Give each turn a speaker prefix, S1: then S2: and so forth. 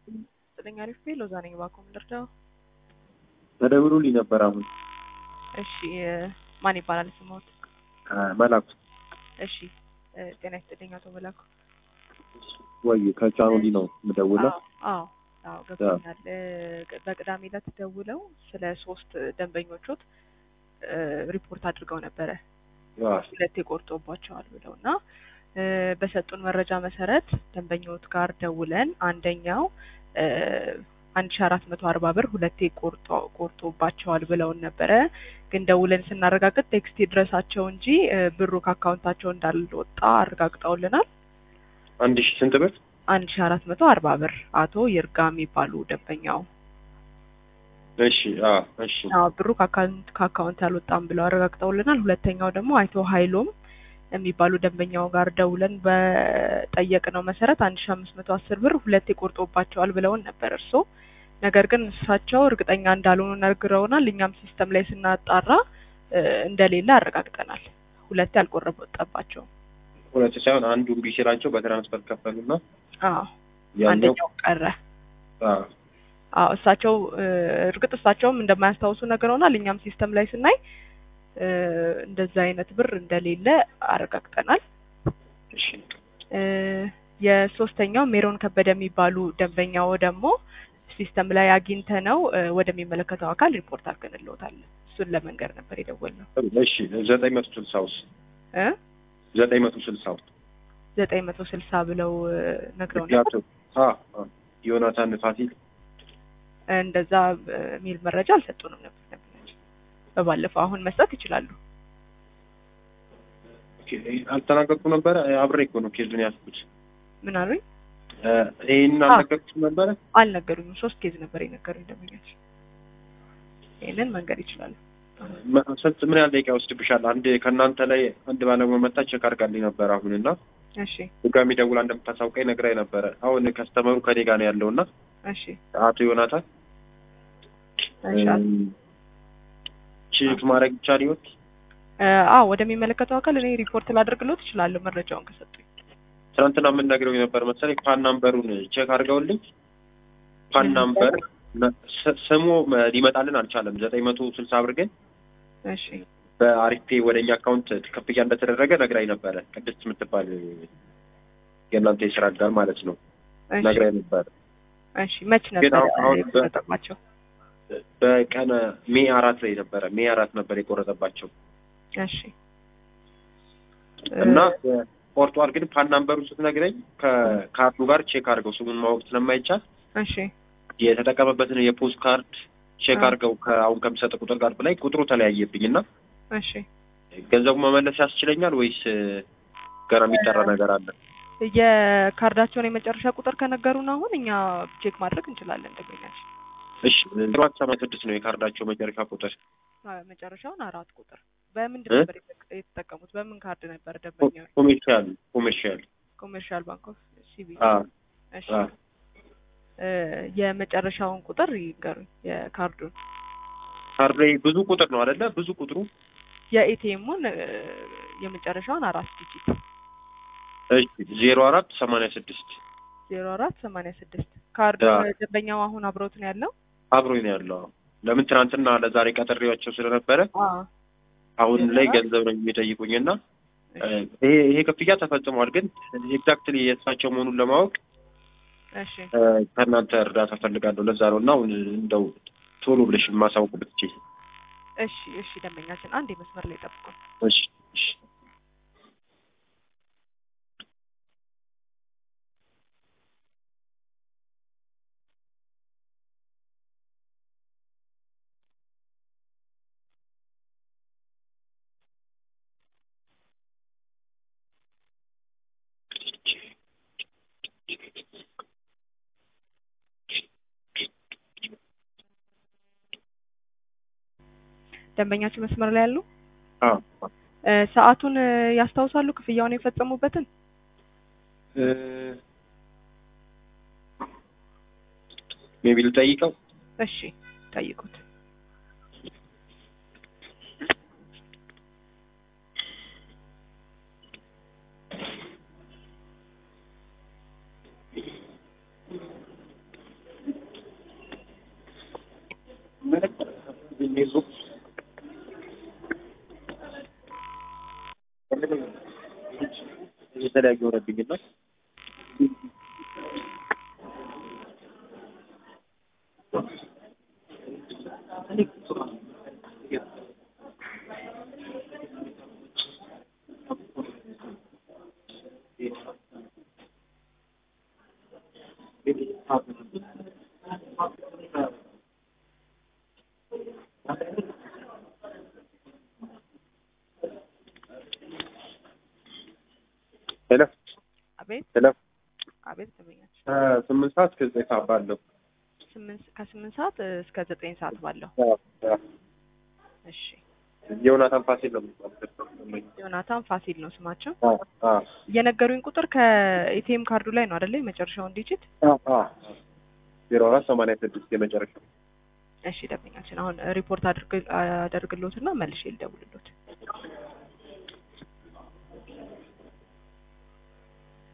S1: ዘጠኝ አሪፍ ሎዛ ነኝ ባኮም ልርዳው።
S2: ተደውሎልኝ ነበር አሁን።
S1: እሺ ማን ይባላል ስሞት?
S2: መላኩ።
S1: እሺ ጤና ይስጥልኝ አቶ መላኩ።
S2: ወይ ከቻኖሊ ነው የምደውለው?
S1: አዎ ገብቶኛል። በቅዳሜ ዕለት ደውለው ስለ 3 ደንበኞቹት ሪፖርት አድርገው ነበረ። ሁለቴ ቆርጦባቸዋል ብለውና በሰጡን መረጃ መሰረት ደንበኞት ጋር ደውለን አንደኛው 1440 ብር ሁለቴ ቆርጦባቸዋል ብለውን ነበረ። ግን ደውለን ስናረጋግጥ ቴክስት ይድረሳቸው እንጂ ብሩ ከአካውንታቸው እንዳልወጣ አረጋግጠውልናል።
S2: 1000 ስንት ብር?
S1: 1440 ብር አቶ ይርጋ የሚባሉ ደንበኛው።
S2: እሺ እሺ
S1: ብሩ ከአካውንት አልወጣም ብለው አረጋግጠውልናል። ሁለተኛው ደግሞ አይቶ ኃይሎም የሚባሉ ደንበኛው ጋር ደውለን በጠየቅነው መሰረት 1510 ብር ሁለቴ ቆርጦባቸዋል ብለውን ነበር እርሶ። ነገር ግን እሳቸው እርግጠኛ እንዳልሆኑ ነግረውናል። እኛም ሲስተም ላይ ስናጣራ እንደሌለ አረጋግጠናል። ሁለቴ አልቆረጠባቸውም።
S2: ሁለቴ ሳይሆን አንዱን ቢሽራቸው በትራንስፈር ከፈሉና
S1: አንደኛው ቀረ። እሳቸው እርግጥ እሳቸውም እንደማያስታውሱ ነግረውናል። እኛም ሲስተም ላይ ስናይ እንደዛ አይነት ብር እንደሌለ አረጋግጠናል።
S2: እሺ
S1: የሶስተኛው ሜሮን ከበደ የሚባሉ ደንበኛው ደግሞ ሲስተም ላይ አግኝተነው ወደሚመለከተው አካል ሪፖርት አድርገንልዎታል። እሱን ለመንገር ነበር የደወልነው።
S2: እሺ 960
S1: ብለው ነግረው ነበር።
S2: ዮናታን ፋሲል
S1: እንደዛ የሚል መረጃ አልሰጡንም ነበር። በባለፈው አሁን መስጠት ይችላሉ።
S2: አልተናገርኩም ነበር። አብሬ እኮ ነው ኬዙን ያስኩት።
S1: ምን አሉኝ?
S2: ይሄን አልነገርኩም ነበር።
S1: አልነገሩኝም። 3 ኬዝ ነበር የነገሩኝ ደንበኛች። ይሄንን መንገር ይችላሉ።
S2: ምን ያህል ደቂቃ ይወስድብሻል? አንድ ከእናንተ ላይ አንድ ባለሙያ መጣ ቼክ አድርጋልኝ ነበር አሁንና
S1: እሺ
S2: ድጋሚ ደውላ እንደምታሳውቀኝ ነግራኝ ነበረ። አሁን ከስተመሩ ከኔ ጋር ነው ያለውና
S1: እሺ
S2: አቶ ዮናታን ቼክ ማድረግ ይቻል ይሆን?
S1: ወደሚመለከተው አካል እኔ ሪፖርት ላደርግልዎት እችላለሁ መረጃውን ከሰጡኝ።
S2: ትናንትና ምን ነግረው ነበር መሰለኝ ፓን ናምበሩን ቼክ አድርገውልኝ ፓን ናምበር ስሙ ሊመጣልን አልቻለም። 960 ብር ግን
S1: እሺ
S2: በአሪፌ ወደኛ አካውንት ክፍያ እንደተደረገ ነግራኝ ነበረ። ቅድስት የምትባል የእናንተ የስራ አጋር ማለት ነው ነግራኝ ነበር።
S1: እሺ መች ነበር የቆረጠባቸው?
S2: በቀን ሜይ 4 ላይ ነበረ። ሜይ 4 ነበር የቆረጠባቸው።
S1: እሺ
S2: እና ቆርጧል። ግን ፓን ናምበሩ ስትነግረኝ ከካርዱ ጋር ቼክ አድርገው ስሙን ማወቅ ስለማይቻል
S1: እሺ
S2: የተጠቀመበትን የፖስት ካርድ ቼክ አድርገው አሁን ከሚሰጥ ቁጥር ጋር ላይ ቁጥሩ ተለያየብኝና
S1: እሺ
S2: ገንዘቡ መመለስ ያስችለኛል ወይስ ገና የሚጠራ ነገር አለ?
S1: የካርዳቸውን የመጨረሻ ቁጥር ከነገሩን አሁን እኛ ቼክ ማድረግ እንችላለን ደንበኛችን።
S2: እሺ 076 ነው የካርዳቸው መጨረሻ ቁጥር።
S1: መጨረሻውን 4 ቁጥር። በምንድን ነበር የተጠቀሙት? በምን ካርድ ነበር ደንበኛው? ኮሜርሻል ባንክ ኦፍ ሲቢ። እሺ የመጨረሻውን ቁጥር ይንገሩኝ። የካርዱን
S2: ካርድ ላይ ብዙ ቁጥር ነው አይደለ? ብዙ ቁጥሩ
S1: የኤቲኤሙን የመጨረሻውን 4 ዲጂት።
S2: እሺ 0486
S1: 0486 ካርዱ ደንበኛው አሁን አብሮት ነው ያለው?
S2: አብሮኝ ነው ያለው። ለምን ትናንትና ለዛሬ ቀጠሬያቸው ስለነበረ አሁን ላይ ገንዘብ ነው የሚጠይቁኝና ይሄ ክፍያ ተፈጽሟል። ግን ኤግዛክትሊ የእሳቸው መሆኑን ለማወቅ
S1: እሺ
S2: ከእናንተ እርዳታ ፈልጋለሁ። ለዛ ነው እና አሁን እንደው ቶሎ ብለሽ ማሳወቅ ብትችይ።
S1: እሺ ደንበኛችን አንድ መስመር ላይ ጠብቁ።
S2: እሺ
S1: ደንበኛችን መስመር ላይ ያሉ? ሰዓቱን ያስታውሳሉ? ክፍያውን የፈጸሙበትን?
S2: ሜቢ ልጠይቀው።
S1: እሺ ጠይቁት።
S2: የተለያየ ሆነብኝና ሄሎ
S1: አቤት
S2: ሄሎ
S1: አቤት ተመኛች
S2: 8 ሰዓት እስከ 9 ሰዓት ባለው
S1: ከ8 ሰዓት እስከ 9 ሰዓት ባለው እሺ
S2: ዮናታን ፋሲል ነው የሚባለው።
S1: ዮናታን ፋሲል ነው ስማቸው። የነገሩኝ ቁጥር ከኤቲኤም ካርዱ ላይ ነው አይደለ? የመጨረሻውን ዲጂት
S2: 0486 የመጨረሻው።
S1: እሺ ደምኛችን አሁን ሪፖርት አደርግልዎትና መልሼ ልደውልልዎት።